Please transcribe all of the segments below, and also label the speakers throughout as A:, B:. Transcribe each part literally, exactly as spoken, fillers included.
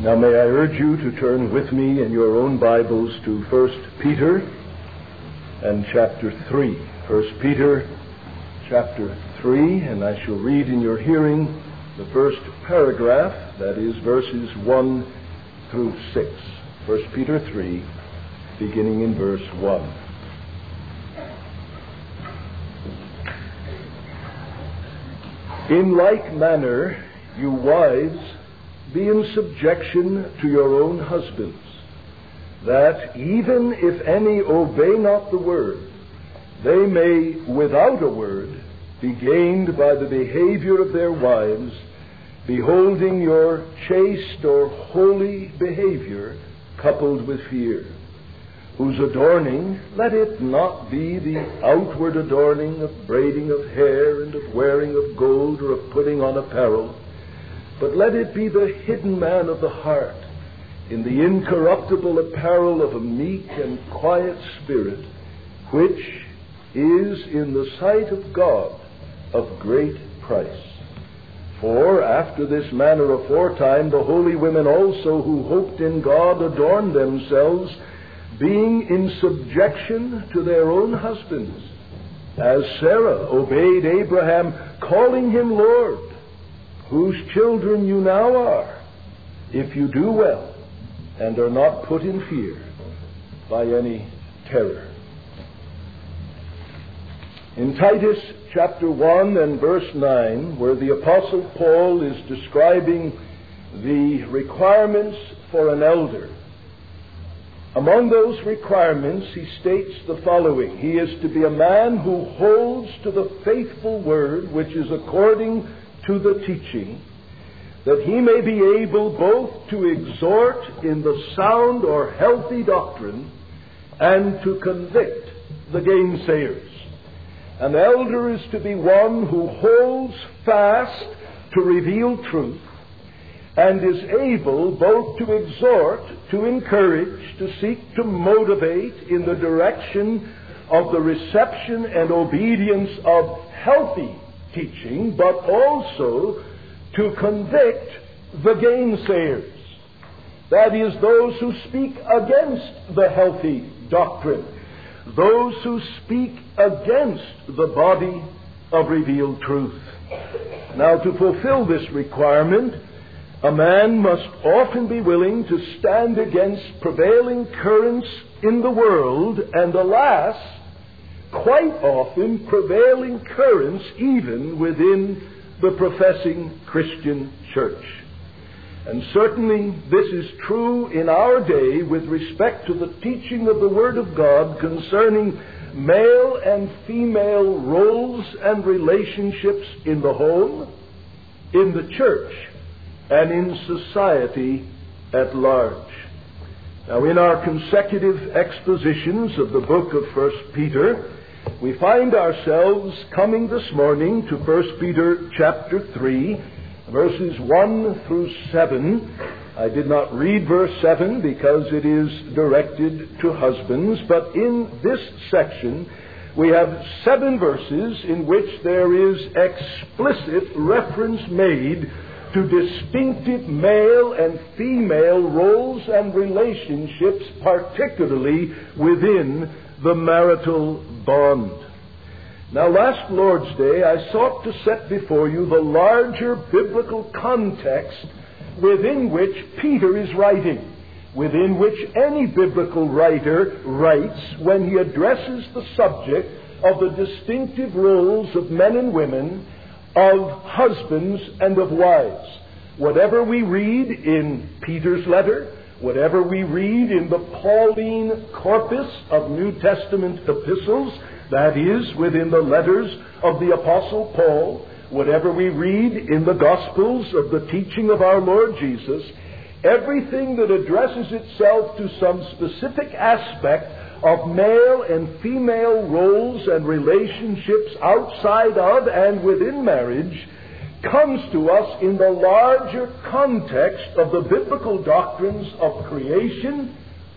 A: Now may I urge you to turn with me in your own Bibles to First Peter and chapter three. First Peter chapter three, and I shall read in your hearing the first paragraph, that is verses one through six. First Peter three, beginning in verse one. In like manner, you wives, be in subjection to your own husbands, that even if any obey not the word, they may, without a word, be gained by the behavior of their wives, beholding your chaste or holy behavior coupled with fear, whose adorning, let it not be the outward adorning of braiding of hair and of wearing of gold or of putting on apparel, but let it be the hidden man of the heart, in the incorruptible apparel of a meek and quiet spirit, which is in the sight of God of great price. For after this manner aforetime the holy women also who hoped in God adorned themselves, being in subjection to their own husbands, as Sarah obeyed Abraham, calling him Lord, whose children you now are, if you do well and are not put in fear by any terror. In Titus chapter one and verse nine, where the Apostle Paul is describing the requirements for an elder, among those requirements he states the following: he is to be a man who holds to the faithful word, which is according to the teaching, that he may be able both to exhort in the sound or healthy doctrine and to convict the gainsayers. An elder is to be one who holds fast to reveal truth and is able both to exhort, to encourage, to seek to motivate in the direction of the reception and obedience of healthy teaching, but also to convict the gainsayers. That is, those who speak against the healthy doctrine, those who speak against the body of revealed truth. Now, to fulfill this requirement, a man must often be willing to stand against prevailing currents in the world, and alas, quite often prevailing currents even within the professing Christian church. And certainly this is true in our day with respect to the teaching of the Word of God concerning male and female roles and relationships in the home, in the church, and in society at large. Now, in our consecutive expositions of the book of First Peter, we find ourselves coming this morning to First Peter chapter three, verses one through seven. I did not read verse seven because it is directed to husbands, but in this section we have seven verses in which there is explicit reference made to distinctive male and female roles and relationships, particularly within the marital bond. Now, last Lord's Day, I sought to set before you the larger biblical context within which Peter is writing, within which any biblical writer writes when he addresses the subject of the distinctive roles of men and women, of husbands and of wives. Whatever we read in Peter's letter, whatever we read in the Pauline corpus of New Testament epistles, that is, within the letters of the Apostle Paul, whatever we read in the Gospels of the teaching of our Lord Jesus, everything that addresses itself to some specific aspect of male and female roles and relationships outside of and within marriage comes to us in the larger context of the biblical doctrines of creation,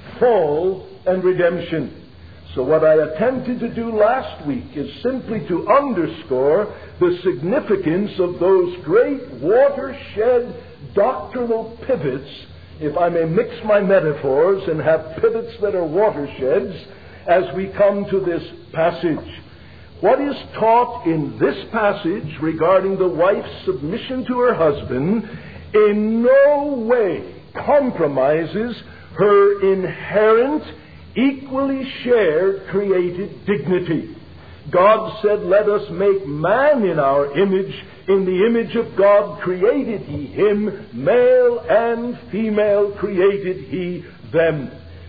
A: fall, and redemption. So what I attempted to do last week is simply to underscore the significance of those great watershed doctrinal pivots if I may mix my metaphors and have pivots that are watersheds as we come to this passage. What is taught in this passage regarding the wife's submission to her husband in no way compromises her inherent, equally shared created dignity. God said, "Let us make man in our image. In the image of God created he him. Male and female created he them."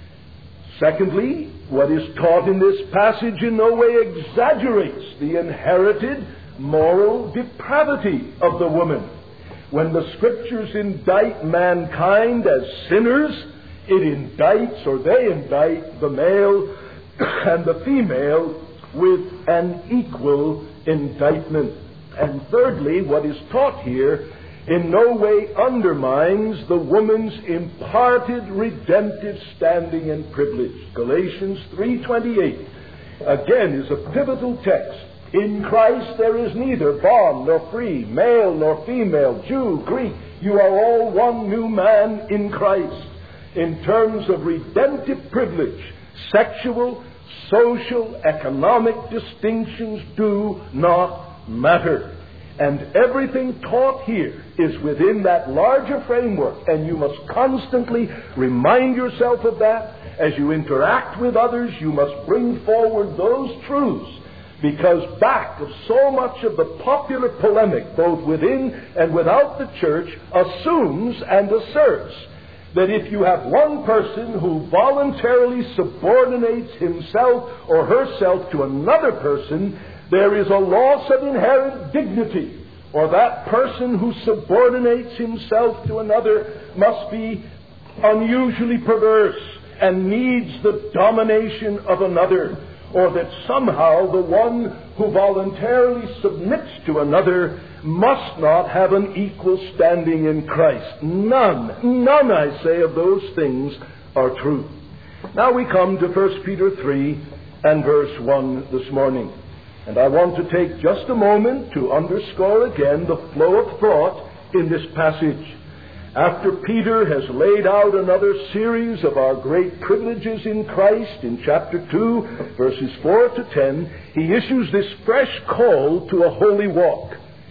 A: Secondly, what is taught in this passage in no way exaggerates the inherited moral depravity of the woman. When the Scriptures indict mankind as sinners, it indicts, or they indict, the male and the female with an equal indictment. And thirdly, what is taught here in no way undermines the woman's imparted redemptive standing and privilege. Galatians three twenty-eight, again, is a pivotal text. In Christ there is neither bond nor free, male nor female, Jew, Greek. You are all one new man in Christ. In terms of redemptive privilege, sexual, social, economic distinctions do not matter. And everything taught here is within that larger framework, and you must constantly remind yourself of that. As you interact with others, you must bring forward those truths, because back of so much of the popular polemic, both within and without the church, assumes and asserts that if you have one person who voluntarily subordinates himself or herself to another person, there is a loss of inherent dignity, or that person who subordinates himself to another must be unusually perverse and needs the domination of another, or that somehow the one who voluntarily submits to another must not have an equal standing in Christ. None, none, I say, of those things are true. Now we come to First Peter three and verse one this morning. And I want to take just a moment to underscore again the flow of thought in this passage. After Peter has laid out another series of our great privileges in Christ in chapter two, verses four to ten, he issues this fresh call to a holy walk.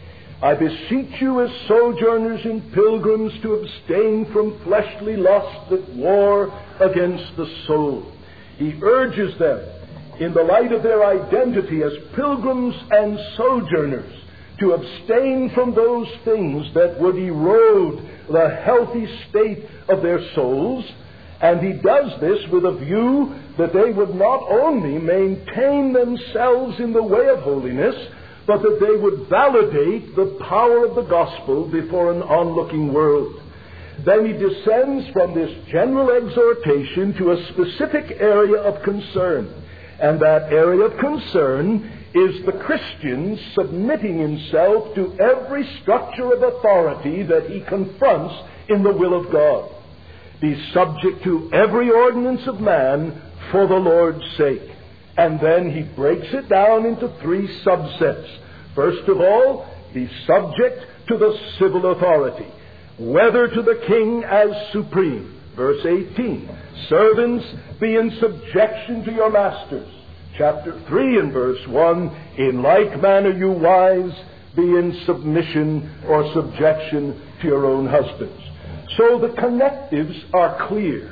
A: "I beseech you as sojourners and pilgrims to abstain from fleshly lusts that war against the soul." He urges them, in the light of their identity as pilgrims and sojourners, to abstain from those things that would erode the healthy state of their souls. And he does this with a view that they would not only maintain themselves in the way of holiness, but that they would validate the power of the gospel before an onlooking world. Then he descends from this general exhortation to a specific area of concern. And that area of concern is the Christian submitting himself to every structure of authority that he confronts in the will of God. Be subject to every ordinance of man for the Lord's sake. And then he breaks it down into three subsets. First of all, be subject to the civil authority, whether to the king as supreme. Verse eighteen, servants, be in subjection to your masters. Chapter three and verse one, in like manner you wives, be in submission or subjection to your own husbands. So the connectives are clear.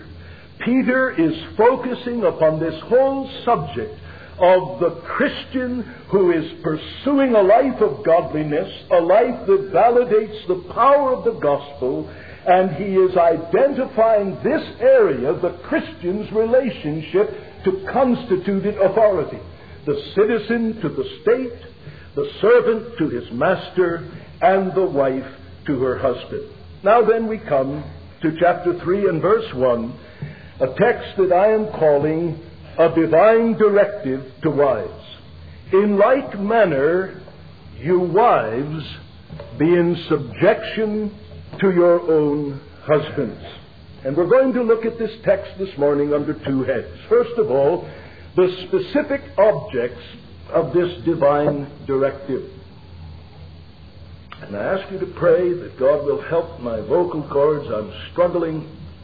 A: Peter is focusing upon this whole subject of the Christian who is pursuing a life of godliness, a life that validates the power of the gospel, and he is identifying this area, the Christian's relationship to constituted authority. The citizen to the state, the servant to his master, and the wife to her husband. Now then we come to chapter three and verse one, a text that I am calling a divine directive to wives. In like manner, you wives, be in subjection to your own husbands. And we're going to look at this text this morning under two heads. First of all, the specific objects of this divine directive. And I ask you to pray that God will help my vocal cords. I'm struggling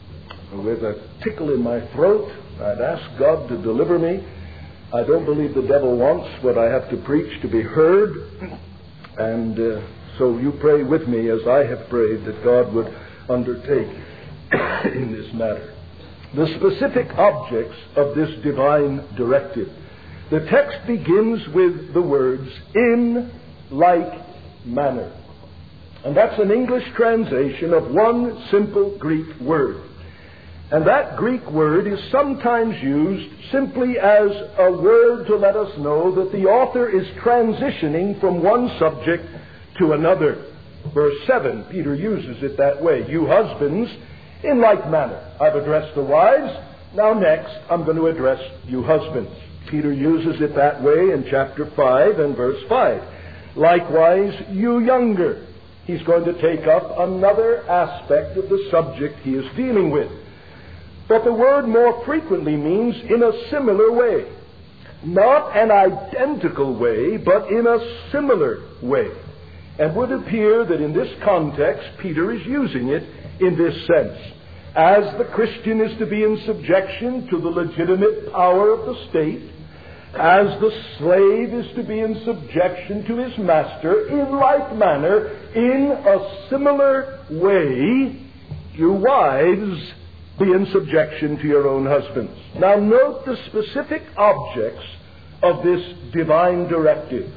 A: with a tickle in my throat. I'd ask God to deliver me. I don't believe the devil wants what I have to preach to be heard. And uh, so you pray with me as I have prayed that God would undertake in this matter. The specific objects of this divine directive. The text begins with the words, in like manner. And that's an English translation of one simple Greek word. And that Greek word is sometimes used simply as a word to let us know that the author is transitioning from one subject to another. Verse seven, Peter uses it that way. You husbands, in like manner. I've addressed the wives. Now next, I'm going to address you husbands. Peter uses it that way in chapter five and verse five. Likewise, you younger. He's going to take up another aspect of the subject he is dealing with. But the word more frequently means in a similar way. Not an identical way, but in a similar way. And would appear that in this context, Peter is using it in this sense. As the Christian is to be in subjection to the legitimate power of the state, as the slave is to be in subjection to his master, in like manner, in a similar way, you wives, be in subjection to your own husbands. Now note the specific objects of this divine directive.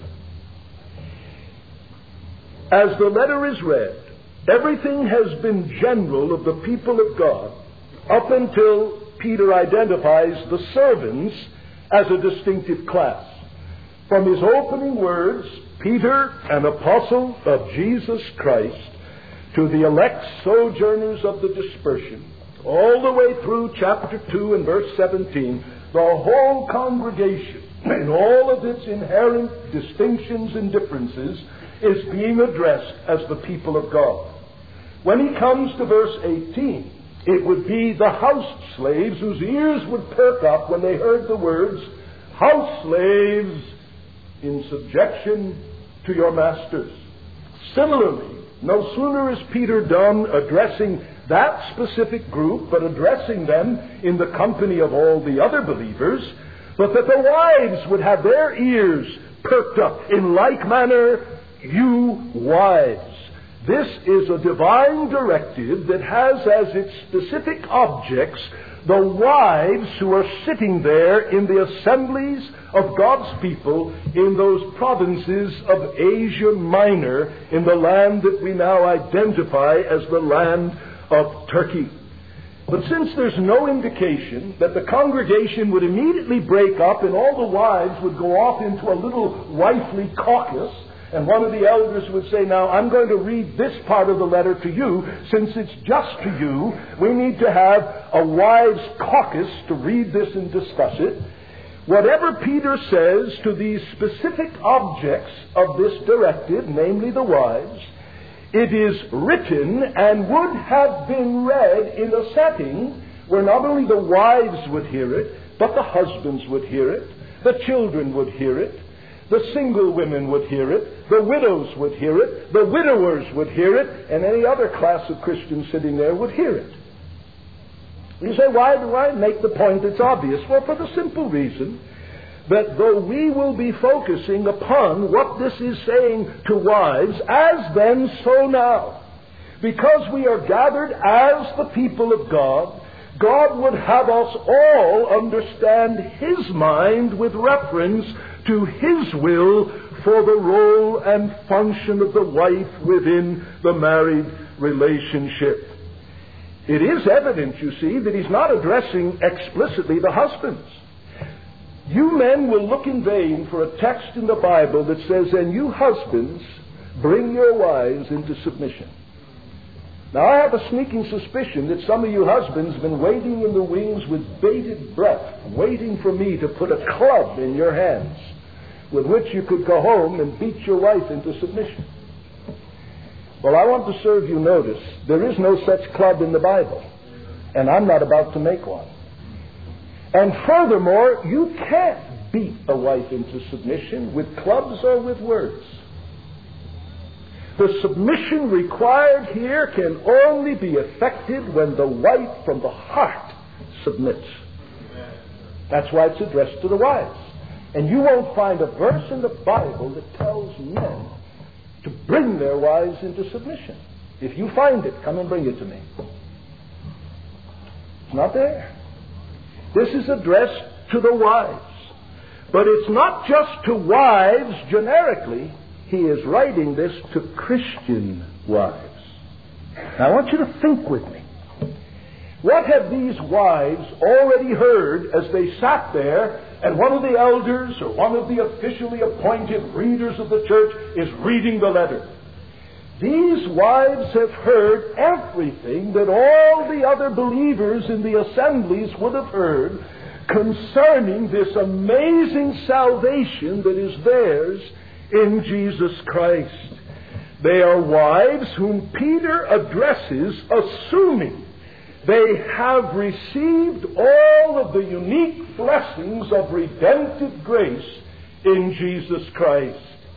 A: As the letter is read, everything has been general of the people of God up until Peter identifies the servants as a distinctive class. From his opening words, Peter, an apostle of Jesus Christ, to the elect sojourners of the dispersion, all the way through chapter two and verse seventeen, the whole congregation, in all of its inherent distinctions and differences, is being addressed as the people of God. When he comes to verse eighteen, it would be the house slaves whose ears would perk up when they heard the words, house slaves in subjection to your masters. Similarly, no sooner is Peter done addressing that specific group, but addressing them in the company of all the other believers, but that the wives would have their ears perked up. In like manner, you wives. This is a divine directive that has as its specific objects the wives who are sitting there in the assemblies of God's people in those provinces of Asia Minor, in the land that we now identify as the land of Turkey. But since there's no indication that the congregation would immediately break up and all the wives would go off into a little wifely caucus, and one of the elders would say, now I'm going to read this part of the letter to you. Since it's just to you, we need to have a wives' caucus to read this and discuss it. Whatever Peter says to these specific objects of this directive, namely the wives, it is written and would have been read in a setting where not only the wives would hear it, but the husbands would hear it, the children would hear it, the single women would hear it, the widows would hear it, the widowers would hear it, and any other class of Christians sitting there would hear it. You say, why do I make the point that's obvious? Well, for the simple reason that though we will be focusing upon what this is saying to wives, as then, so now, because we are gathered as the people of God, God would have us all understand His mind with reference to His will for the role and function of the wife within the married relationship. It is evident, you see, that He's not addressing explicitly the husbands. You men will look in vain for a text in the Bible that says, and you husbands, bring your wives into submission. Now, I have a sneaking suspicion that some of you husbands have been waiting in the wings with bated breath, waiting for me to put a club in your hands with which you could go home and beat your wife into submission. Well, I want to serve you notice. There is no such club in the Bible, and I'm not about to make one. And furthermore, you can't beat a wife into submission with clubs or with words. The submission required here can only be effected when the wife from the heart submits. That's why it's addressed to the wives. And you won't find a verse in the Bible that tells men to bring their wives into submission. If you find it, come and bring it to me. It's not there. This is addressed to the wives. But it's not just to wives generically. He is writing this to Christian wives. Now, I want you to think with me. What have these wives already heard as they sat there and one of the elders or one of the officially appointed readers of the church is reading the letter? These wives have heard everything that all the other believers in the assemblies would have heard concerning this amazing salvation that is theirs in Jesus Christ. They are wives whom Peter addresses assuming they have received all of the unique blessings of redemptive grace in Jesus Christ.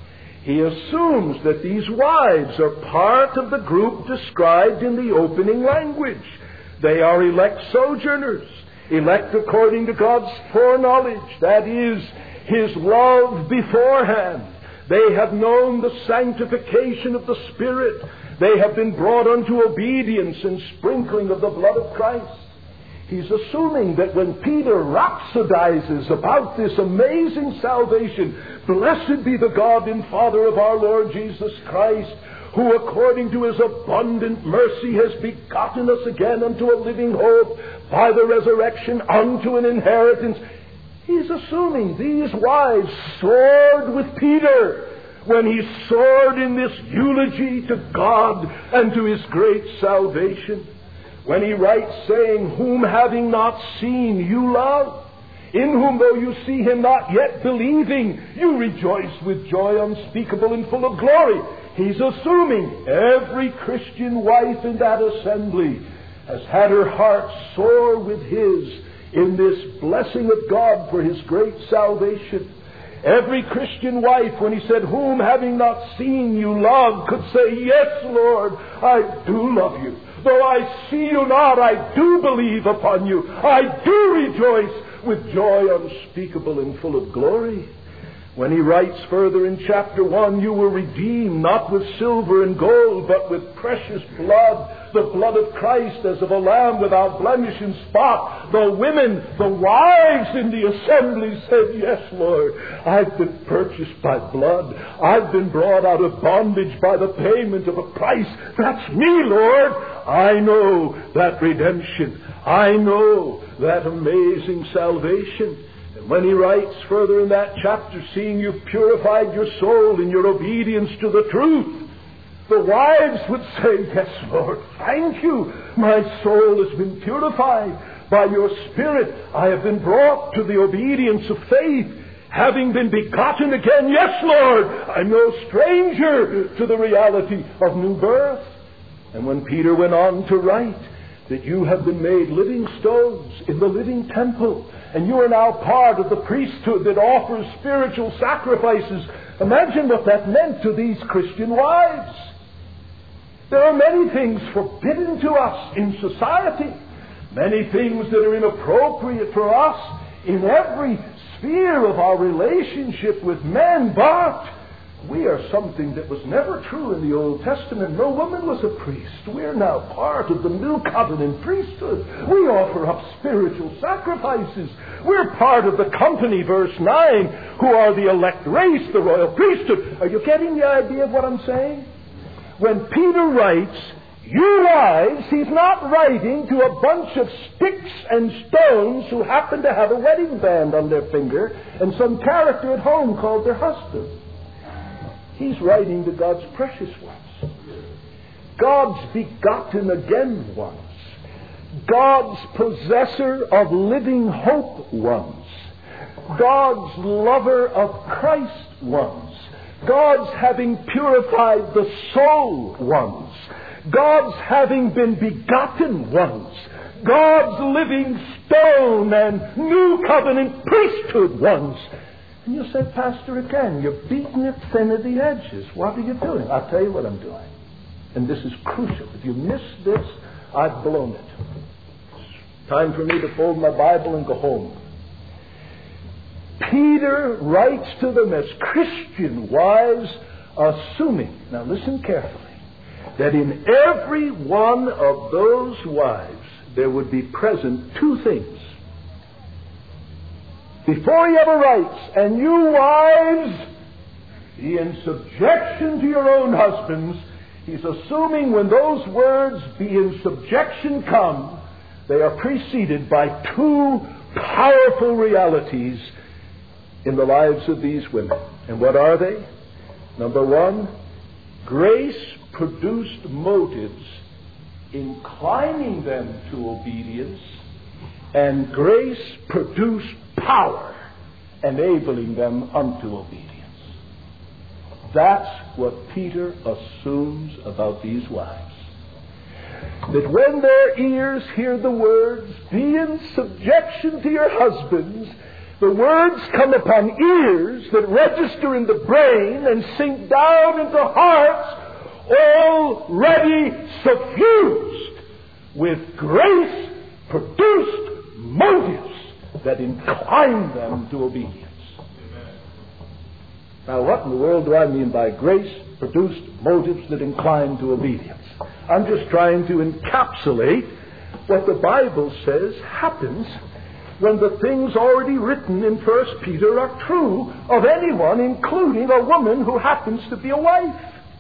A: He assumes that these wives are part of the group described in the opening language. They are elect sojourners, elect according to God's foreknowledge, that is, His love beforehand. They have known the sanctification of the Spirit. They have been brought unto obedience and sprinkling of the blood of Christ. He's assuming that when Peter rhapsodizes about this amazing salvation, blessed be the God and Father of our Lord Jesus Christ, who according to His abundant mercy has begotten us again unto a living hope by the resurrection unto an inheritance. He's assuming these wives soared with Peter when he soared in this eulogy to God and to His great salvation. When he writes saying, whom having not seen you love, in whom though you see Him not yet believing, you rejoice with joy unspeakable and full of glory. He's assuming every Christian wife in that assembly has had her heart soar with his in this blessing of God for His great salvation. Every Christian wife, when he said, whom having not seen you love, could say, yes, Lord, I do love you. Though I see you not, I do believe upon you. I do rejoice with joy unspeakable and full of glory. When he writes further in chapter one, you were redeemed not with silver and gold, but with precious blood, the blood of Christ as of a lamb without blemish and spot. The women, the wives in the assembly said, yes, Lord, I've been purchased by blood. I've been brought out of bondage by the payment of a price. That's me, Lord. I know that redemption. I know that amazing salvation. When he writes further in that chapter, seeing you've purified your soul in your obedience to the truth, the wives would say, yes, Lord, thank you. My soul has been purified by your Spirit. I have been brought to the obedience of faith, having been begotten again. Yes, Lord, I'm no stranger to the reality of new birth. And when Peter went on to write that you have been made living stones in the living temple, and you are now part of the priesthood that offers spiritual sacrifices. Imagine what that meant to these Christian wives. There are many things forbidden to us in society, many things that are inappropriate for us in every sphere of our relationship with men, but we are something that was never true in the Old Testament. No woman was a priest. We're now part of the new covenant priesthood. We offer up spiritual sacrifices. We're part of the company, verse nine, who are the elect race, the royal priesthood. Are you getting the idea of what I'm saying? When Peter writes, you wives, he's not writing to a bunch of sticks and stones who happen to have a wedding band on their finger and some character at home called their husband. He's writing to God's precious ones. God's begotten again ones. God's possessor of living hope ones. God's lover of Christ ones. God's having purified the soul ones. God's having been begotten ones. God's living stone and new covenant priesthood ones. And you say, Pastor, again, you're beating it thin at the edges. What are you doing? I'll tell you what I'm doing. And this is crucial. If you miss this, I've blown it. It's time for me to fold my Bible and go home. Peter writes to them as Christian wives, assuming, now listen carefully, that in every one of those wives there would be present two things. Before he ever writes, and you wives, be in subjection to your own husbands, he's assuming when those words, be in subjection, come, they are preceded by two powerful realities in the lives of these women. And what are they? Number one, grace-produced motives inclining them to obedience, and grace-produced power enabling them unto obedience. That's what Peter assumes about these wives. That when their ears hear the words, be in subjection to your husbands, the words come upon ears that register in the brain and sink down into hearts already suffused with grace-produced motives that incline them to obedience. Now, what in the world do I mean by grace-produced motives that incline to obedience? I'm just trying to encapsulate what the Bible says happens when the things already written in First Peter are true of anyone, including a woman who happens to be a wife.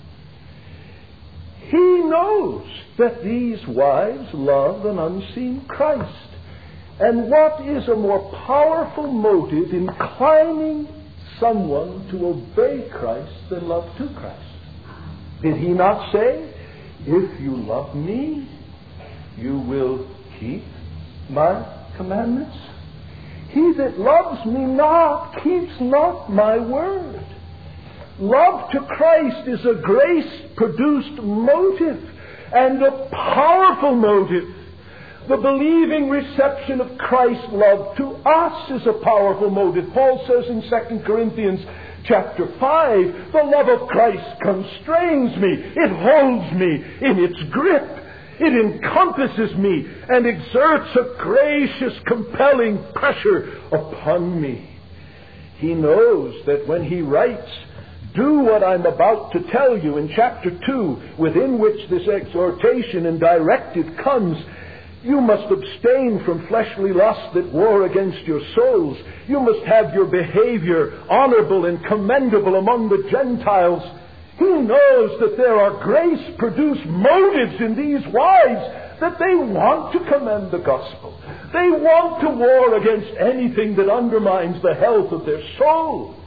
A: He knows that these wives love an unseen Christ. And what is a more powerful motive inclining someone to obey Christ than love to Christ? Did he not say, if you love me, you will keep my commandments? He that loves me not keeps not my word. Love to Christ is a grace-produced motive and a powerful motive. The believing reception of Christ's love to us is a powerful motive. Paul says in Second Corinthians chapter five, the love of Christ constrains me. It holds me in its grip. It encompasses me and exerts a gracious, compelling pressure upon me. He knows that when he writes, do what I'm about to tell you in chapter two, within which this exhortation and directive comes, you must abstain from fleshly lusts that war against your souls. You must have your behavior honorable and commendable among the Gentiles. He knows that there are grace-produced motives in these wives, that they want to commend the gospel. They want to war against anything that undermines the health of their soul.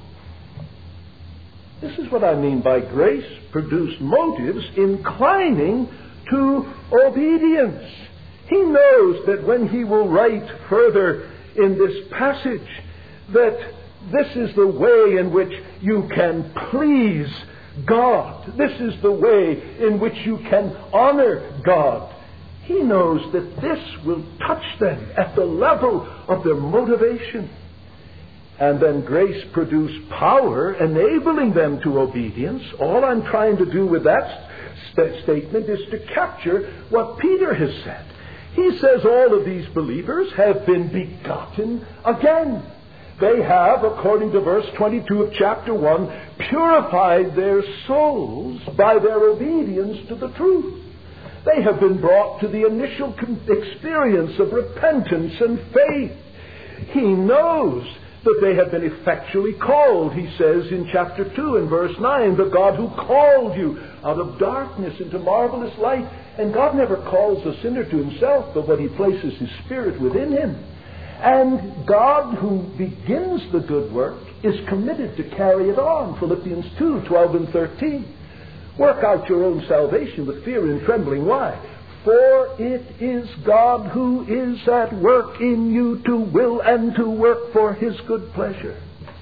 A: This is what I mean by grace-produced motives inclining to obedience. He knows that when he will write further in this passage that this is the way in which you can please God. This is the way in which you can honor God. He knows that this will touch them at the level of their motivation. And then grace produced power, enabling them to obedience. All I'm trying to do with that st- statement is to capture what Peter has said. He says all of these believers have been begotten again. They have, according to verse twenty-two of chapter one, purified their souls by their obedience to the truth. They have been brought to the initial experience of repentance and faith. He knows that they have been effectually called. He says in chapter two and verse nine, the God who called you out of darkness into marvelous light. And God never calls a sinner to himself, but when he places his Spirit within him. And God who begins the good work is committed to carry it on. Philippians two, twelve and thirteen. Work out your own salvation with fear and trembling. Why? For it is God who is at work in you to will and to work for his good pleasure.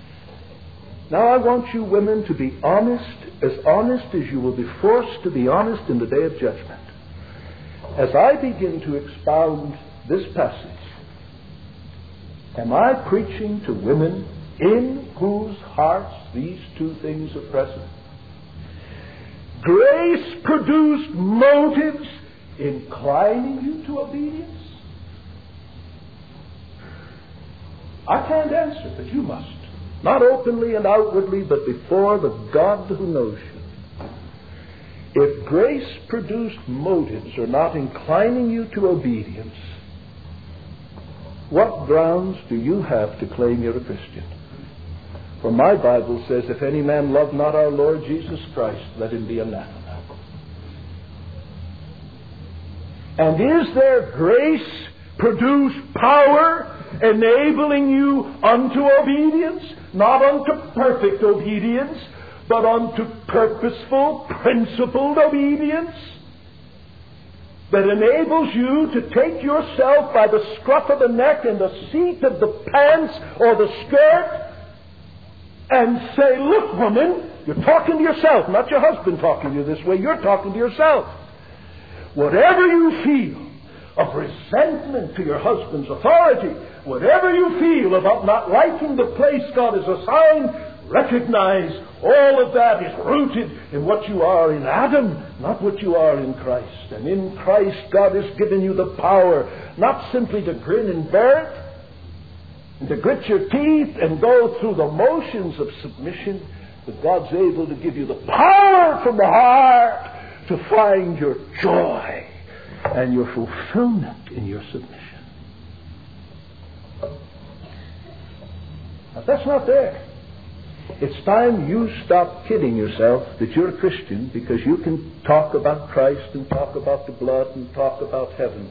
A: Now I want you women to be honest, as honest as you will be forced to be honest in the day of judgment. As I begin to expound this passage, am I preaching to women in whose hearts these two things are present. Grace produced motives inclining you to obedience? I can't answer, but you must. Not openly and outwardly, but before the God who knows you. If grace produced motives are not inclining you to obedience, what grounds do you have to claim you're a Christian? For my Bible says, if any man love not our Lord Jesus Christ, let him be anathema. And is there grace produce power enabling you unto obedience? Not unto perfect obedience, but unto purposeful, principled obedience? That enables you to take yourself by the scruff of the neck and the seat of the pants or the skirt and say, look, woman, you're talking to yourself, not your husband talking to you this way, you're talking to yourself. Whatever you feel of resentment to your husband's authority, whatever you feel about not liking the place God has assigned, recognize all of that is rooted in what you are in Adam, not what you are in Christ. And in Christ, God has given you the power not simply to grin and bear it, and to grit your teeth and go through the motions of submission, but God's able to give you the power from the heart to find your joy and your fulfillment in your submission. Now, that's not there. It's time you stop kidding yourself that you're a Christian because you can talk about Christ and talk about the blood and talk about heaven.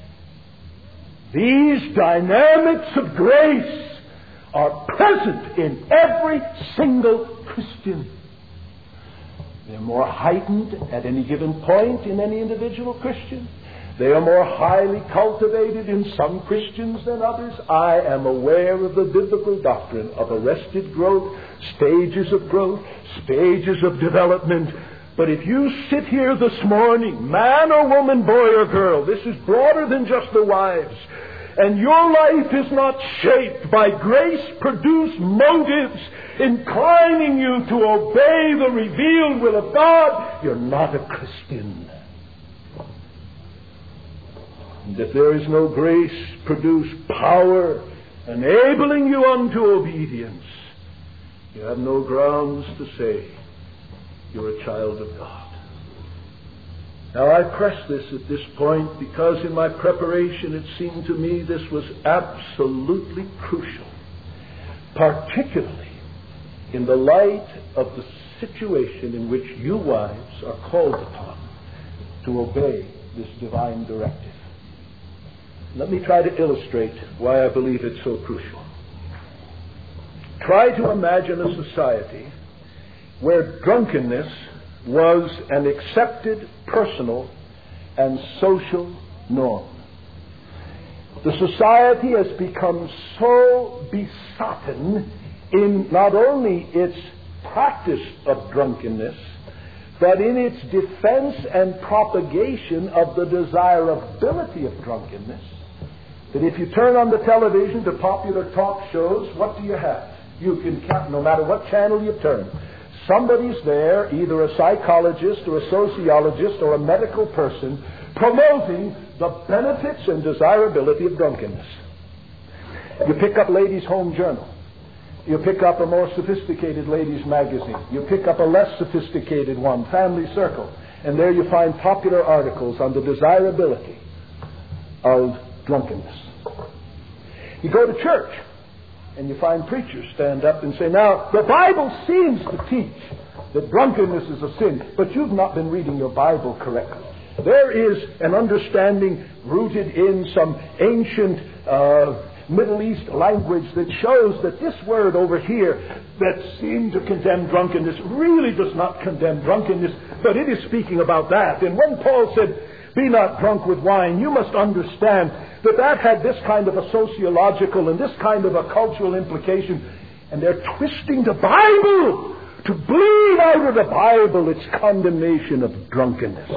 A: These dynamics of grace are present in every single Christian. They're more heightened at any given point in any individual Christian. They are more highly cultivated in some Christians than others. I am aware of the biblical doctrine of arrested growth, stages of growth, stages of development. But if you sit here this morning, man or woman, boy or girl, this is broader than just the wives, and your life is not shaped by grace-produced motives inclining you to obey the revealed will of God, you're not a Christian. And if there is no grace-produced power enabling you unto obedience, you have no grounds to say you're a child of God. Now, I press this at this point because in my preparation it seemed to me this was absolutely crucial, particularly in the light of the situation in which you wives are called upon to obey this divine directive. Let me try to illustrate why I believe it's so crucial. Try to imagine a society where drunkenness was an accepted personal and social norm. The society has become so besotted in not only its practice of drunkenness, but in its defense and propagation of the desirability of drunkenness, that if you turn on the television to popular talk shows, what do you have? You can count, no matter what channel you turn, somebody's there, either a psychologist or a sociologist or a medical person, promoting the benefits and desirability of drunkenness. You pick up Ladies' Home Journal. You pick up a more sophisticated ladies' magazine. You pick up a less sophisticated one, Family Circle. And there you find popular articles on the desirability of drunkenness. You go to church, and you find preachers stand up and say, now, the Bible seems to teach that drunkenness is a sin, but you've not been reading your Bible correctly. There is an understanding rooted in some ancient uh, Middle East language that shows that this word over here that seemed to condemn drunkenness really does not condemn drunkenness, but it is speaking about that. And when Paul said, be not drunk with wine, you must understand that that had this kind of a sociological and this kind of a cultural implication. And they're twisting the Bible to bleed out of the Bible its condemnation of drunkenness.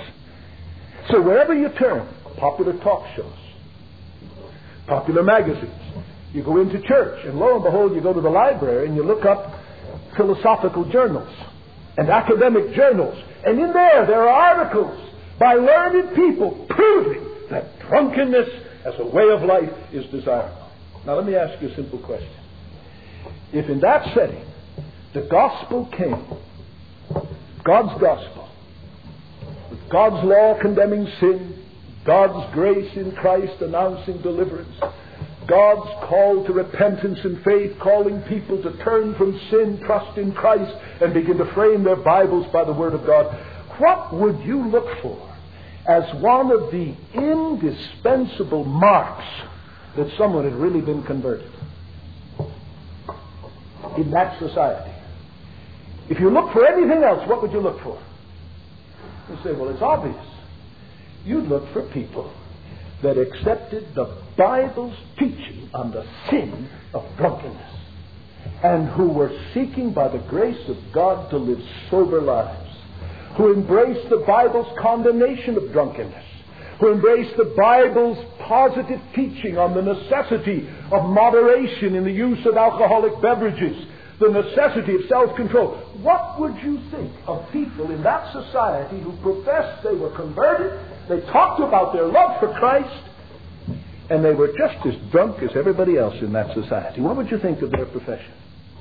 A: So wherever you turn, popular talk shows, popular magazines, You go into church, and lo and behold, you go to the library and you look up philosophical journals and academic journals. And in there, there are articles by learned people proving that drunkenness as a way of life is desirable. Now let me ask you a simple question. If in that setting the gospel came, God's gospel, with God's law condemning sin, God's grace in Christ announcing deliverance, God's call to repentance and faith, calling people to turn from sin, trust in Christ, and begin to frame their Bibles by the Word of God, what would you look for as one of the indispensable marks that someone had really been converted in that society? If you look for anything else, what would you look for? You say, well, it's obvious. You'd look for people that accepted the Bible's teaching on the sin of drunkenness, and who were seeking by the grace of God to live sober lives, who embraced the Bible's condemnation of drunkenness, who embraced the Bible's positive teaching on the necessity of moderation in the use of alcoholic beverages, the necessity of self-control. What would you think of people in that society who professed they were converted, they talked about their love for Christ, and they were just as drunk as everybody else in that society? What would you think of their profession?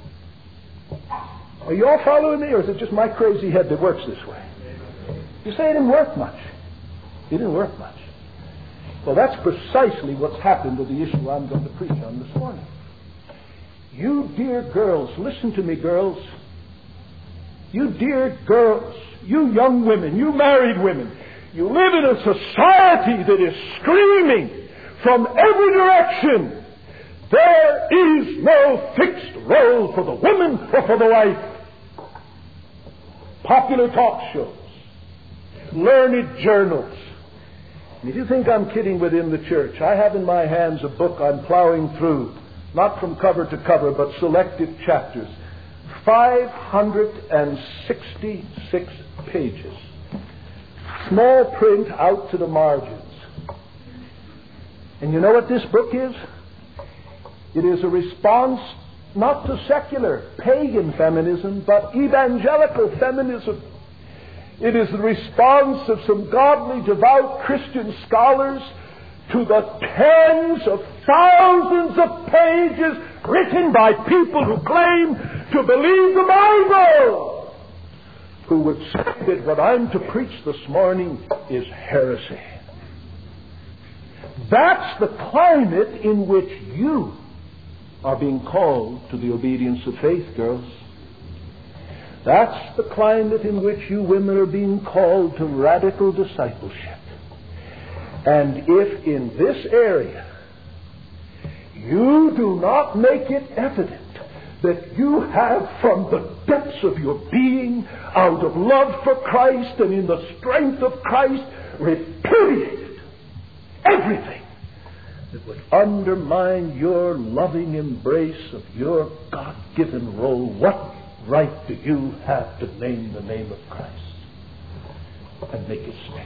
A: Are you all following me, or is it just my crazy head that works this way? You say it didn't work much. It didn't work much. Well, that's precisely what's happened to the issue I'm going to preach on this morning. You dear girls, listen to me, girls. You dear girls, you young women, you married women, you live in a society that is screaming from every direction, there is no fixed role for the woman or for the wife. Popular talk shows, learned journals. And if you think I'm kidding within the church, I have in my hands a book I'm plowing through, not from cover to cover, but selected chapters. five hundred sixty-six pages. Small print out to the margins. And you know what this book is? It is a response not to secular, pagan feminism, but evangelical feminism. It is the response of some godly, devout Christian scholars to the tens of thousands of pages written by people who claim to believe the Bible, who would say that what I'm to preach this morning is heresy. That's the climate in which you are being called to the obedience of faith, girls. That's the climate in which you women are being called to radical discipleship. And if in this area you do not make it evident that you have from the depths of your being, out of love for Christ and in the strength of Christ, repudiated everything that would undermine your loving embrace of your God-given role, what right do you have to name the name of Christ and make it stick?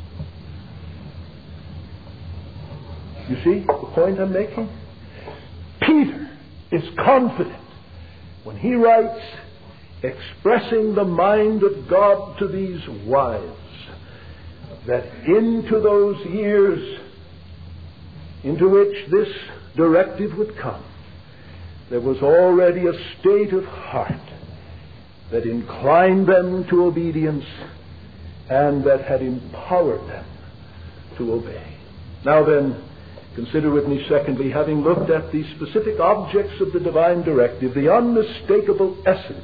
A: You see the point I'm making? Peter is confident when he writes, expressing the mind of God to these wives, that into those years into which this directive would come, there was already a state of heart that inclined them to obedience and that had empowered them to obey. Now then, consider with me, secondly, having looked at the specific objects of the divine directive, the unmistakable essence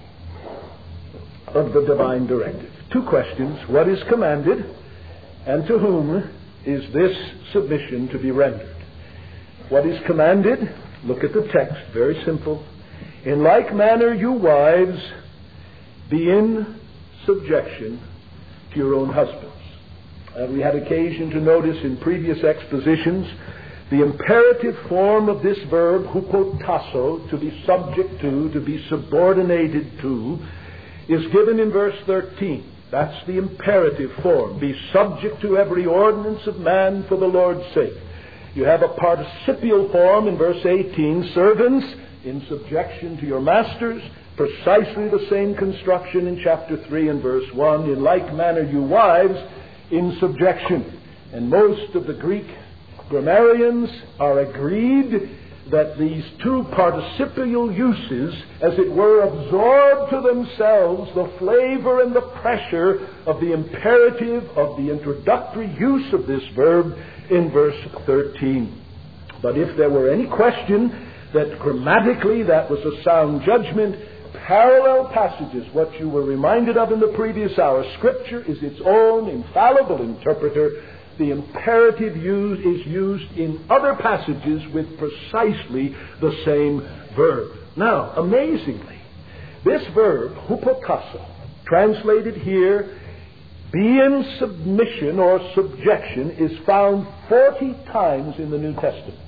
A: of the divine directive. Two questions. What is commanded, and to whom is this submission to be rendered? What is commanded? Look at the text. Very simple. In like manner, you wives, be in subjection to your own husbands. Uh, we had occasion to notice in previous expositions the imperative form of this verb, hupotasso, to be subject to, to be subordinated to, is given in verse thirteen. That's the imperative form. Be subject to every ordinance of man for the Lord's sake. You have a participial form in verse eighteen, servants in subjection to your masters, precisely the same construction in chapter three and verse one. In like manner, you wives, in subjection. And most of the Greek grammarians are agreed that these two participial uses, as it were, absorb to themselves the flavor and the pressure of the imperative of the introductory use of this verb in verse thirteen. But if there were any question that grammatically that was a sound judgment, parallel passages, what you were reminded of in the previous hour, Scripture is its own infallible interpreter. The imperative use is used in other passages with precisely the same verb. Now, amazingly, this verb, hupotasso, translated here, be in submission or subjection, is found forty times in the New Testament.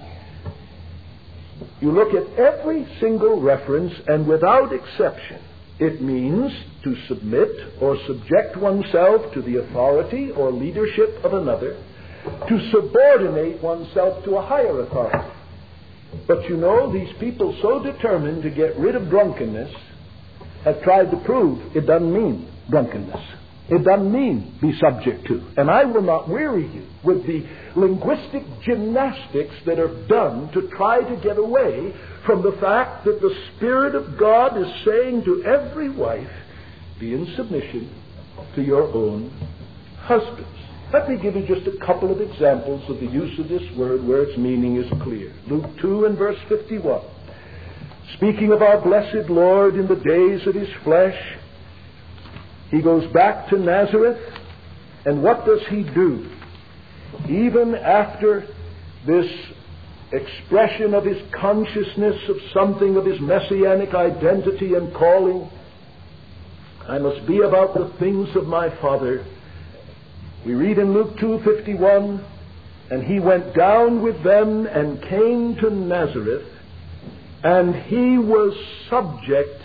A: You look at every single reference, and without exception, it means to submit or subject oneself to the authority or leadership of another, to subordinate oneself to a higher authority. But you know, these people so determined to get rid of drunkenness have tried to prove it doesn't mean drunkenness. It doesn't mean be subject to. And I will not weary you with the linguistic gymnastics that are done to try to get away from the fact that the Spirit of God is saying to every wife, be in submission to your own husbands. Let me give you just a couple of examples of the use of this word where its meaning is clear. Luke two and verse fifty-one. Speaking of our blessed Lord in the days of his flesh, he goes back to Nazareth, and what does he do? Even after this expression of his consciousness of something of his messianic identity and calling, I must be about the things of my Father. We read in Luke two fifty-one, and he went down with them and came to Nazareth, and he was subject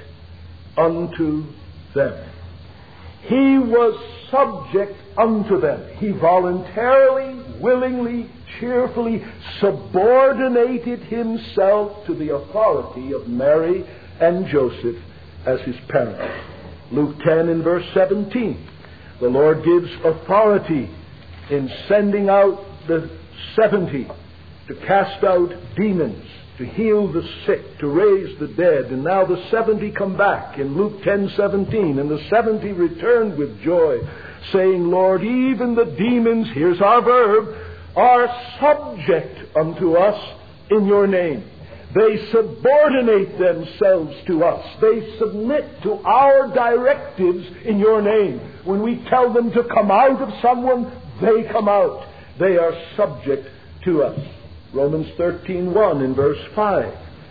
A: unto them. He was subject unto them. He voluntarily, willingly, cheerfully subordinated himself to the authority of Mary and Joseph as his parents. Luke ten and verse seventeen. The Lord gives authority in sending out the seventy to cast out demons, to heal the sick, to raise the dead. And now the seventy come back in Luke ten seventeen. And the seventy returned with joy, saying, Lord, even the demons, here's our verb, are subject unto us in your name. They subordinate themselves to us. They submit to our directives in your name. When we tell them to come out of someone, they come out. They are subject to us. Romans thirteen one in verse five.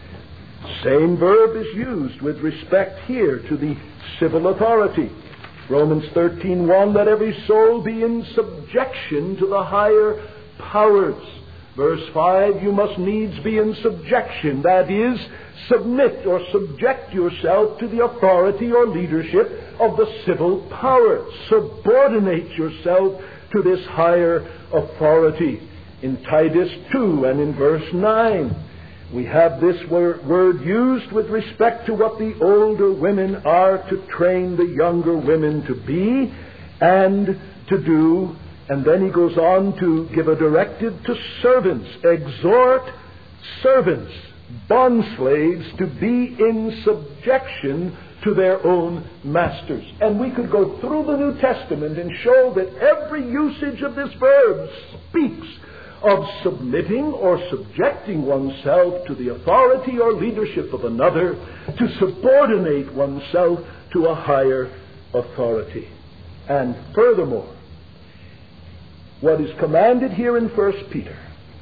A: Same verb is used with respect here to the civil authority. Romans thirteen one, let every soul be in subjection to the higher powers. Verse five, you must needs be in subjection. That is, submit or subject yourself to the authority or leadership of the civil power. Subordinate yourself to this higher authority. In Titus two and in verse nine, we have this word, word used with respect to what the older women are to train the younger women to be and to do. And then he goes on to give a directive to servants. Exhort servants, bondslaves, to be in subjection to their own masters. And we could go through the New Testament and show that every usage of this verb speaks of submitting or subjecting oneself to the authority or leadership of another, to subordinate oneself to a higher authority. And furthermore, what is commanded here in First Peter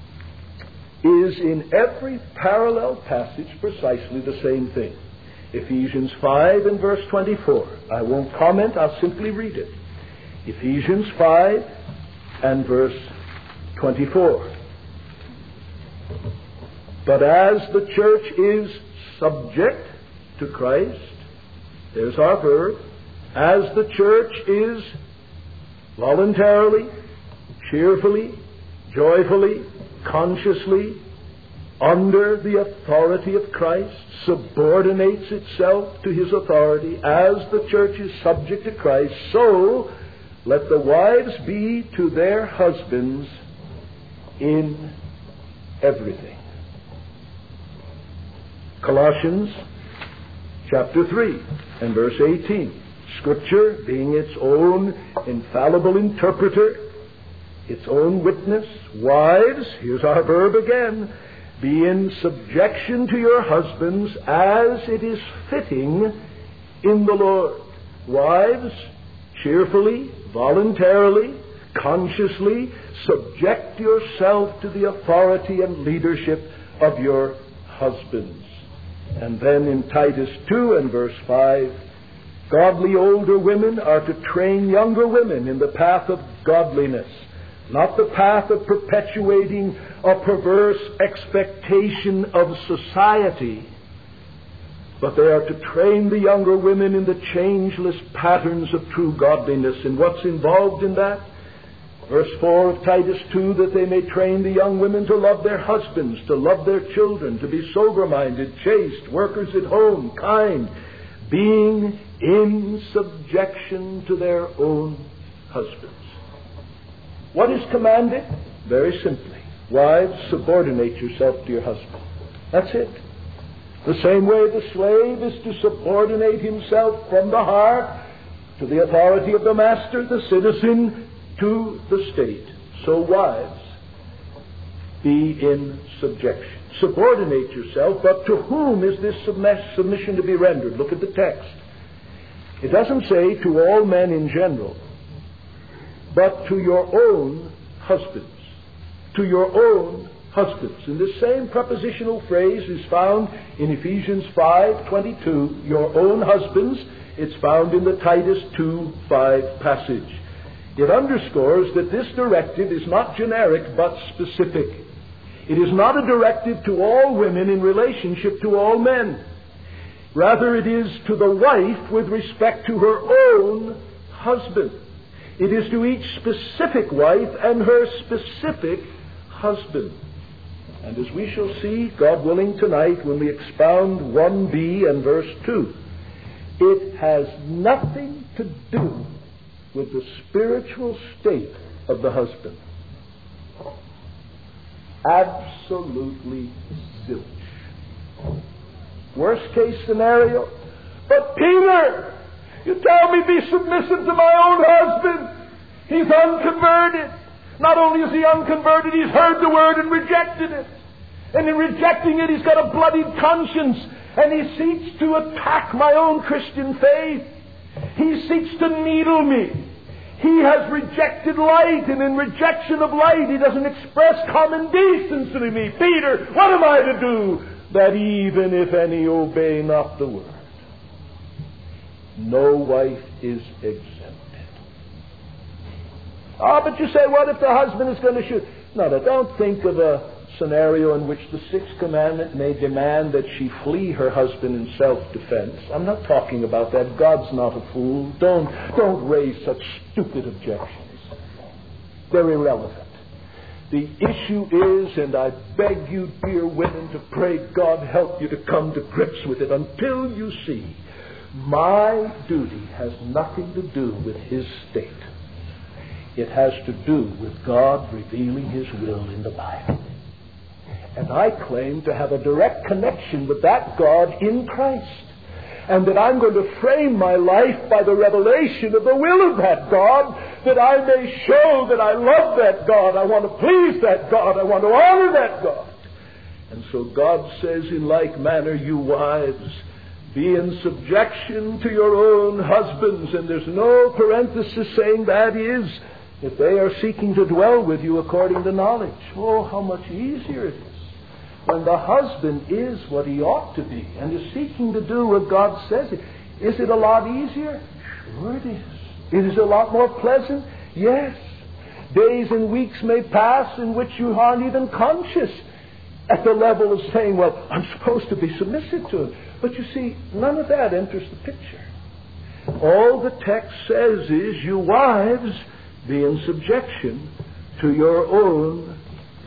A: is in every parallel passage precisely the same thing. Ephesians five and verse twenty-four. I won't comment, I'll simply read it. Ephesians five and verse twenty-four. But as the church is subject to Christ, there's our verb, as the church is voluntarily, cheerfully, joyfully, consciously, under the authority of Christ, subordinates itself to His authority as the church is subject to Christ, so let the wives be to their husbands in everything. Colossians chapter three and verse eighteen. Scripture being its own infallible interpreter, its own witness. Wives, here's our verb again, be in subjection to your husbands as it is fitting in the Lord. Wives, cheerfully, voluntarily, consciously subject yourself to the authority and leadership of your husbands. And then in Titus two and verse five, godly older women are to train younger women in the path of godliness, not the path of perpetuating a perverse expectation of society, but they are to train the younger women in the changeless patterns of true godliness. And what's involved in that? Verse four of Titus two, that they may train the young women to love their husbands, to love their children, to be sober-minded, chaste, workers at home, kind, being in subjection to their own husbands. What is commanded? Very simply, wives, subordinate yourself to your husband. That's it. The same way the slave is to subordinate himself from the heart to the authority of the master, the citizen to the state. So wives, be in subjection. Subordinate yourself, but to whom is this submission to be rendered? Look at the text. It doesn't say to all men in general, but to your own husbands. To your own husbands. And this same prepositional phrase is found in Ephesians five twenty-two, your own husbands. It's found in the Titus two five passage. It underscores that this directive is not generic but specific. It is not a directive to all women in relationship to all men. Rather, it is to the wife with respect to her own husband. It is to each specific wife and her specific husband. And as we shall see, God willing, tonight when we expound one b and verse two, it has nothing to do with the spiritual state of the husband. Absolutely zilch. Worst case scenario, but Peter, you tell me be submissive to my own husband. He's unconverted. Not only is he unconverted, he's heard the word and rejected it. And in rejecting it, he's got a bloodied conscience. And he seeks to attack my own Christian faith. He seeks to needle me. He has rejected light, and in rejection of light, he doesn't express common decency to me. Peter, what am I to do? That even if any obey not the word, no wife is exempted. Ah, but you say, what if the husband is going to shoot? No, no, don't think of a scenario in which the sixth commandment may demand that she flee her husband in self-defense. I'm not talking about that. God's not a fool. Don't, don't raise such stupid objections. They're irrelevant. The issue is, and I beg you, dear women, to pray God help you to come to grips with it until you see my duty has nothing to do with His state. It has to do with God revealing His will in the Bible. And I claim to have a direct connection with that God in Christ. And that I'm going to frame my life by the revelation of the will of that God, that I may show that I love that God, I want to please that God, I want to honor that God. And so God says in like manner, you wives, be in subjection to your own husbands. And there's no parenthesis saying that is, if they are seeking to dwell with you according to knowledge. Oh, how much easier it is when the husband is what he ought to be and is seeking to do what God says. Is it a lot easier? Sure it is. It is a lot more pleasant? Yes. Days and weeks may pass in which you aren't even conscious at the level of saying, well, I'm supposed to be submissive to him. But you see, none of that enters the picture. All the text says is, you wives, be in subjection to your own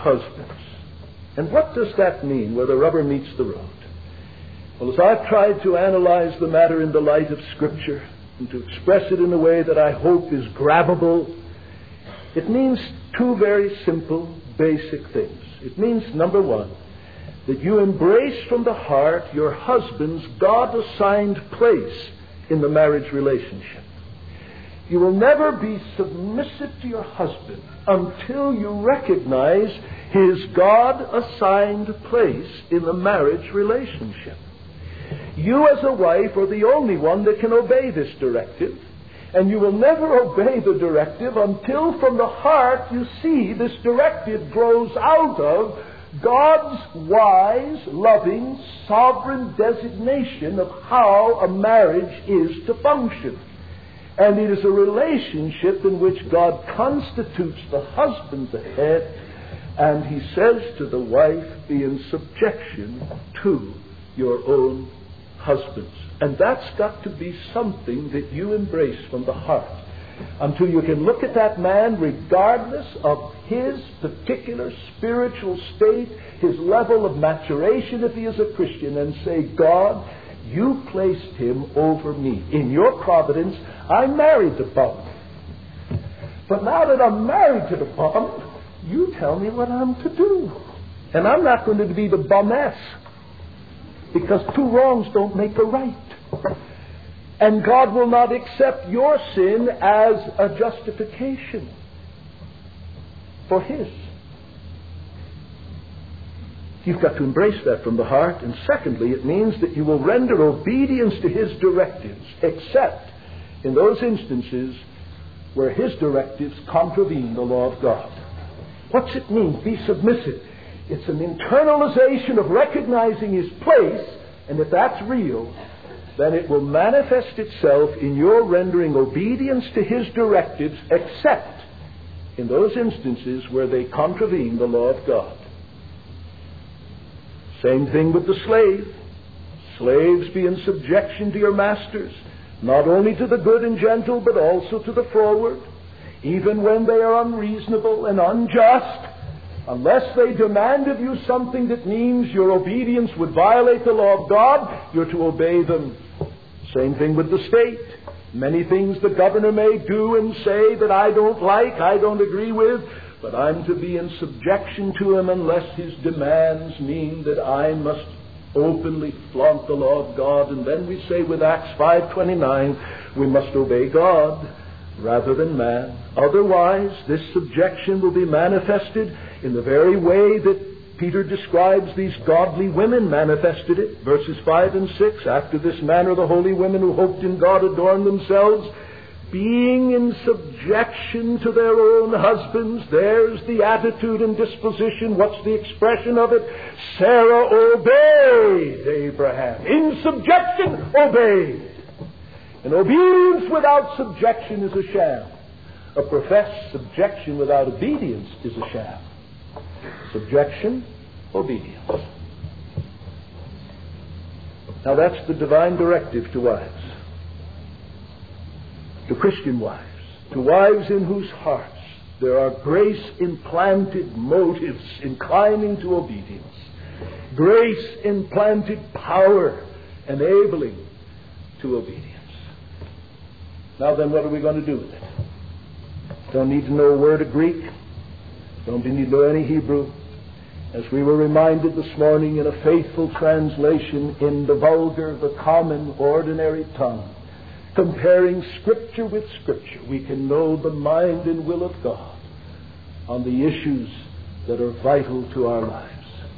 A: husbands. And what does that mean where the rubber meets the road? Well, as I've tried to analyze the matter in the light of Scripture and to express it in a way that I hope is grabbable, it means two very simple, basic things. It means, number one, that you embrace from the heart your husband's God-assigned place in the marriage relationship. You will never be submissive to your husband until you recognize his God-assigned place in the marriage relationship. You as a wife are the only one that can obey this directive, and you will never obey the directive until from the heart you see this directive grows out of God's wise, loving, sovereign designation of how a marriage is to function. And it is a relationship in which God constitutes the husband the head, and he says to the wife, be in subjection to your own husbands. And that's got to be something that you embrace from the heart, until you can look at that man regardless of his particular spiritual state, his level of maturation if he is a Christian, and say, God, you placed him over me. In your providence, I married the bum. But now that I'm married to the bum, you tell me what I'm to do. And I'm not going to be the bumess, because two wrongs don't make a right. And God will not accept your sin as a justification for his. You've got to embrace that from the heart. And secondly, it means that you will render obedience to his directives, except in those instances where his directives contravene the law of God. What's it mean? Be submissive. It's an internalization of recognizing his place, and if that's real, then it will manifest itself in your rendering obedience to his directives, except in those instances where they contravene the law of God. Same thing with the slave. Slaves, be in subjection to your masters, not only to the good and gentle, but also to the froward, even when they are unreasonable and unjust. Unless they demand of you something that means your obedience would violate the law of God, you're to obey them. Same thing with the state. Many things the governor may do and say that I don't like, I don't agree with, but I'm to be in subjection to him unless his demands mean that I must openly flaunt the law of God. And then we say with Acts five twenty-nine, we must obey God rather than man. Otherwise, this subjection will be manifested in the very way that Peter describes these godly women manifested it. Verses five and six, after this manner the holy women who hoped in God adorned themselves, being in subjection to their own husbands. There's the attitude and disposition. What's the expression of it? Sarah obeyed Abraham. In subjection, obeyed. And obedience without subjection is a sham. A professed subjection without obedience is a sham. Subjection, obedience. Now that's the divine directive to wives. To Christian wives. To wives in whose hearts there are grace-implanted motives inclining to obedience. Grace-implanted power enabling to obedience. Now then, what are we going to do with it? Don't need to know a word of Greek. Don't need to know any Hebrew. As we were reminded this morning in a faithful translation in the vulgar, the common, ordinary tongue, comparing Scripture with Scripture, we can know the mind and will of God on the issues that are vital to our lives.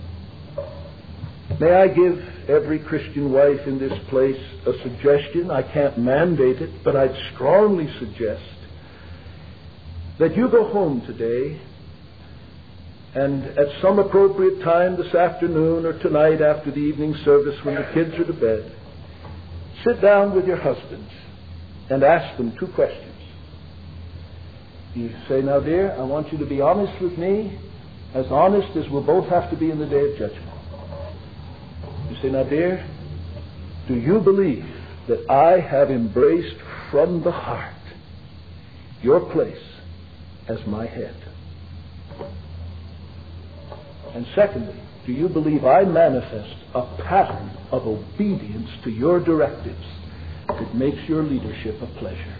A: May I give every Christian wife in this place a suggestion? I can't mandate it, but I'd strongly suggest that you go home today and at some appropriate time this afternoon or tonight after the evening service when the kids are to bed, sit down with your husbands and ask them two questions. You say, now dear, I want you to be honest with me, as honest as we'll both have to be in the day of judgment. You say, now dear, do you believe that I have embraced from the heart your place as my head? And secondly, do you believe I manifest a pattern of obedience to your directives that makes your leadership a pleasure?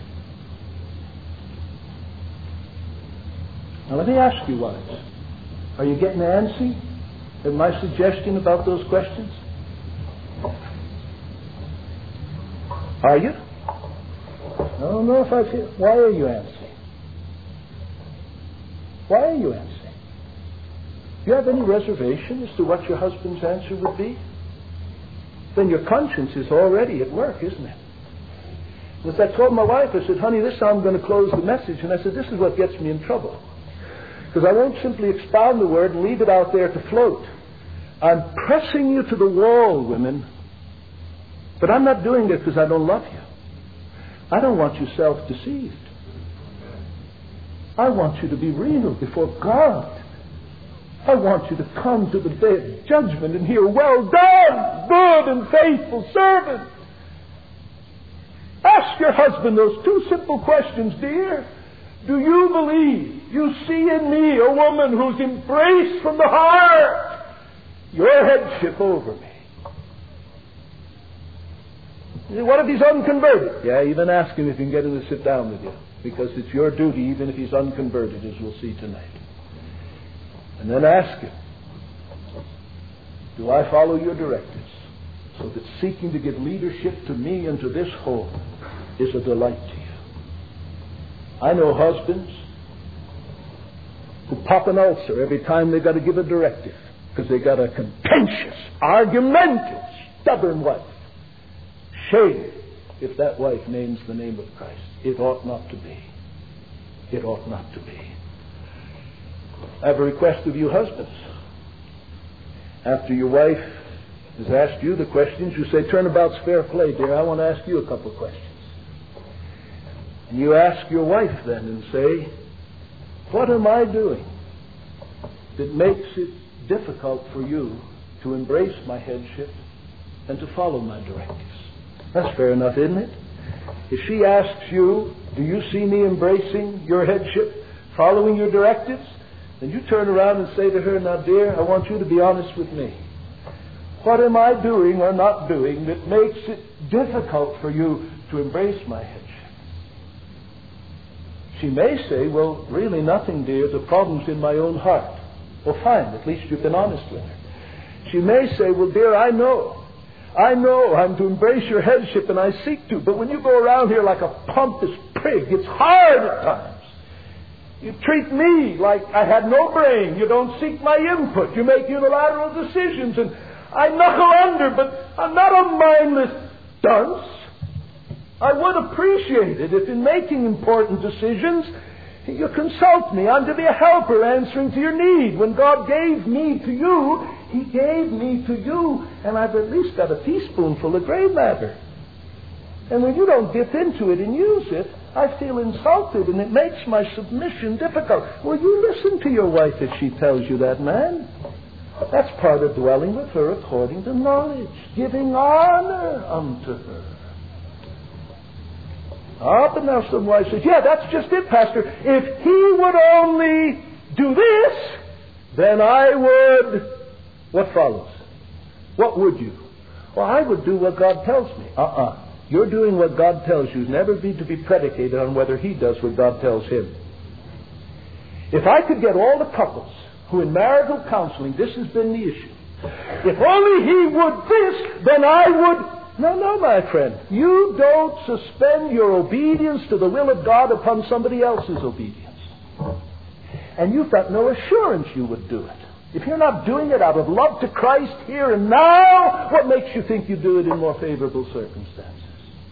A: Now let me ask you, wives, are you getting antsy at my suggestion about those questions? Are you? I don't know if I feel... Why are you antsy? Why are you antsy? Do you have any reservation as to what your husband's answer would be? Then your conscience is already at work, isn't it? As I told my wife, I said, honey, this is how I'm going to close the message. And I said, this is what gets me in trouble. Because I won't simply expound the word and leave it out there to float. I'm pressing you to the wall, women. But I'm not doing it because I don't love you. I don't want you self-deceived. I want you to be real before God. I want you to come to the day of judgment and hear, well done, good and faithful servant. Ask your husband those two simple questions, dear. Do you believe you see in me a woman who's embraced from the heart your headship over me? What if he's unconverted? Yeah, even ask him if he can get him to sit down with you. Because it's your duty, even if he's unconverted, as we'll see tonight. And then ask him, do I follow your directives? So that seeking to give leadership to me and to this home is a delight to you. I know husbands who pop an ulcer every time they've got to give a directive because they got a contentious, argumentative, stubborn wife. Shame if that wife names the name of Christ. It ought not to be. It ought not to be. I have a request of you husbands. After your wife has asked you the questions, you say, turnabout's fair play, dear. I want to ask you a couple of questions. And you ask your wife then and say, what am I doing that makes it difficult for you to embrace my headship and to follow my directives? That's fair enough, isn't it? If she asks you, do you see me embracing your headship, following your directives? Then you turn around and say to her, now dear, I want you to be honest with me. What am I doing or not doing that makes it difficult for you to embrace my headship? She may say, well, really nothing, dear. The problem's in my own heart. Well, fine. At least you've been honest with her. She may say, well, dear, I know. I know I'm to embrace your headship and I seek to. But when you go around here like a pompous prig, it's hard at times. You treat me like I had no brain. You don't seek my input. You make unilateral decisions. And I knuckle under, but I'm not a mindless dunce. I would appreciate it if in making important decisions you consult me. I'm to be a helper answering to your need. When God gave me to you, He gave me to you, and I've at least got a teaspoonful of gray matter. And when you don't dip into it and use it, I feel insulted, and it makes my submission difficult. Well, you listen to your wife if she tells you that, man. That's part of dwelling with her according to knowledge, giving honor unto her. Ah, but now some wife says, yeah, that's just it, Pastor. If he would only do this, then I would... What follows? What would you? Well, I would do what God tells me. Uh-uh. You're doing what God tells you. Never be to be predicated on whether he does what God tells him. If I could get all the couples who in marital counseling, this has been the issue. If only he would this, then I would... No, no, my friend. You don't suspend your obedience to the will of God upon somebody else's obedience. And you've got no assurance you would do it. If you're not doing it out of love to Christ here and now, what makes you think you do it in more favorable circumstances?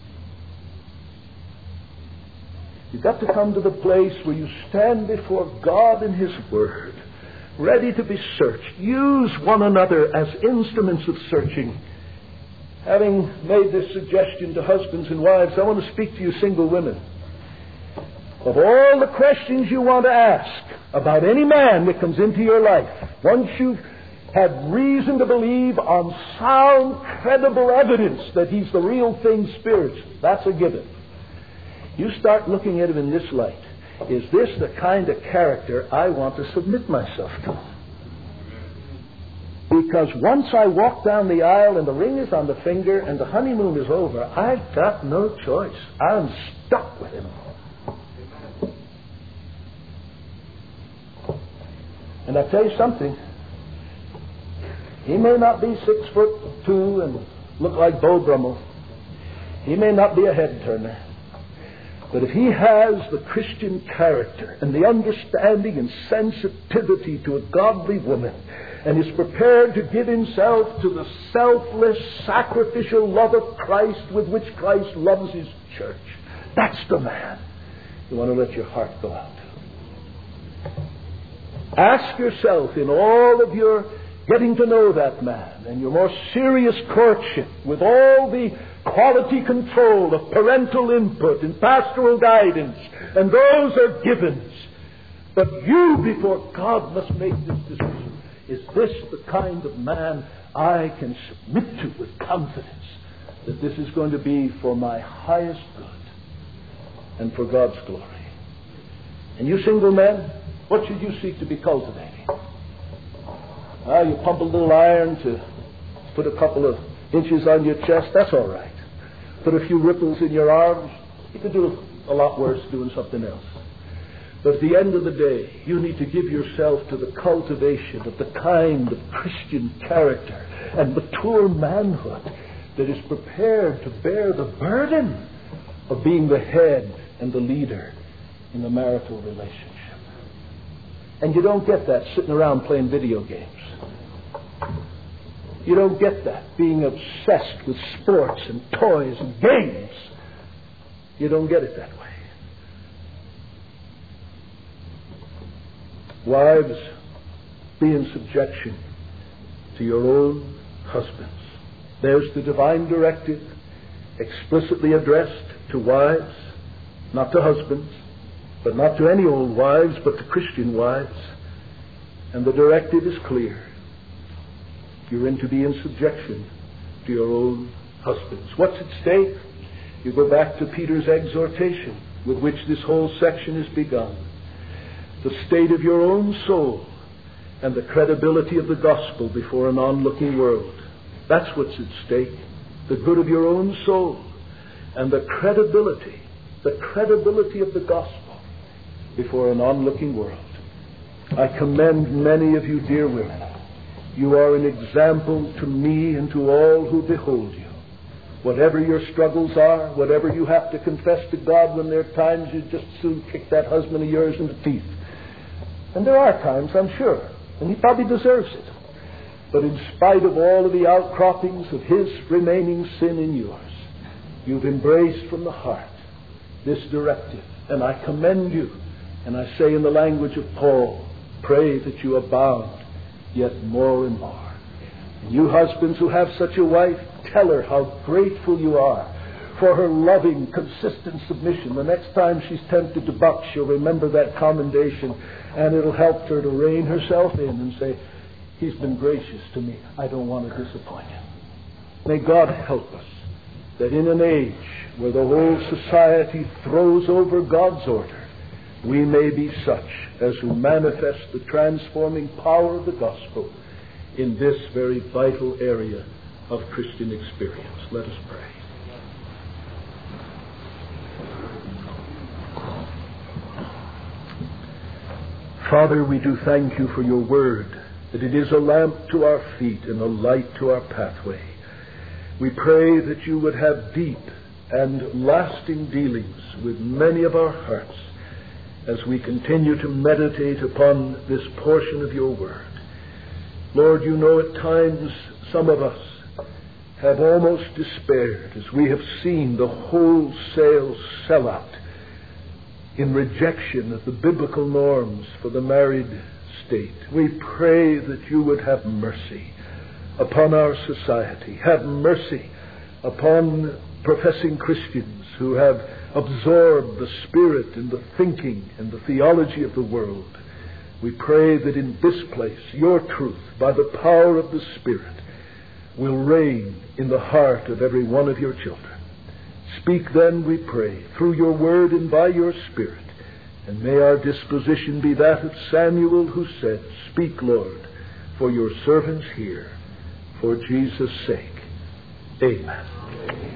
A: You've got to come to the place where you stand before God and His Word, ready to be searched. Use one another as instruments of searching. Having made this suggestion to husbands and wives, I want to speak to you single women. Of all the questions you want to ask about any man that comes into your life, once you've had reason to believe on sound, credible evidence that he's the real thing spiritually, that's a given. You start looking at him in this light. Is this the kind of character I want to submit myself to? Because once I walk down the aisle and the ring is on the finger and the honeymoon is over, I've got no choice. I'm stuck with him. And I'll tell you something. He may not be six foot two and look like Beau Brummel. He may not be a head turner. But if he has the Christian character and the understanding and sensitivity to a godly woman, and is prepared to give himself to the selfless, sacrificial love of Christ with which Christ loves his church, that's the man you want to let your heart go out to. Ask yourself, in all of your getting to know that man and your more serious courtship, with all the quality control of parental input and pastoral guidance, and those are givens, but you before God must make this decision. Is this the kind of man I can submit to with confidence, that this is going to be for my highest good and for God's glory? And you single men, what should you seek to be cultivating? Ah, you pump a little iron to put a couple of inches on your chest, that's all right. Put a few ripples in your arms, you could do a lot worse doing something else. But at the end of the day, you need to give yourself to the cultivation of the kind of Christian character and mature manhood that is prepared to bear the burden of being the head and the leader in the marital relationship. And you don't get that sitting around playing video games. You don't get that being obsessed with sports and toys and games. You don't get it that way. Wives, be in subjection to your own husbands. There's the divine directive explicitly addressed to wives, not to husbands, but not to any old wives, but to Christian wives. And the directive is clear. You're in to be in subjection to your own husbands. What's at stake? You go back to Peter's exhortation with which this whole section is begun. The state of your own soul and the credibility of the gospel before an onlooking world. That's what's at stake. The good of your own soul and the credibility, the credibility of the gospel before an onlooking world. I commend many of you, dear women. You are an example to me and to all who behold you. Whatever your struggles are, whatever you have to confess to God when there are times you just soon kick that husband of yours in the teeth. And there are times, I'm sure, and he probably deserves it. But in spite of all of the outcroppings of his remaining sin in yours, you've embraced from the heart this directive. And I commend you, and I say in the language of Paul, pray that you abound yet more and more. And you husbands who have such a wife, tell her how grateful you are for her loving, consistent submission. The next time she's tempted to buck, she'll remember that commendation, and it'll help her to rein herself in and say, he's been gracious to me. I don't want to disappoint him. May God help us that in an age where the whole society throws over God's order, we may be such as who manifest the transforming power of the gospel in this very vital area of Christian experience. Let us pray. Father, we do thank you for your word, that it is a lamp to our feet and a light to our pathway. We pray that you would have deep and lasting dealings with many of our hearts as we continue to meditate upon this portion of your word. Lord, you know at times some of us have almost despaired as we have seen the wholesale sellout in rejection of the biblical norms for the married state. We pray that you would have mercy upon our society. Have mercy upon professing Christians who have absorbed the spirit and the thinking and the theology of the world. We pray that in this place your truth, by the power of the Spirit, will reign in the heart of every one of your children. Speak then, we pray, through your word and by your Spirit, and may our disposition be that of Samuel, who said, speak, Lord, for your servants hear. for Jesus' sake. Amen.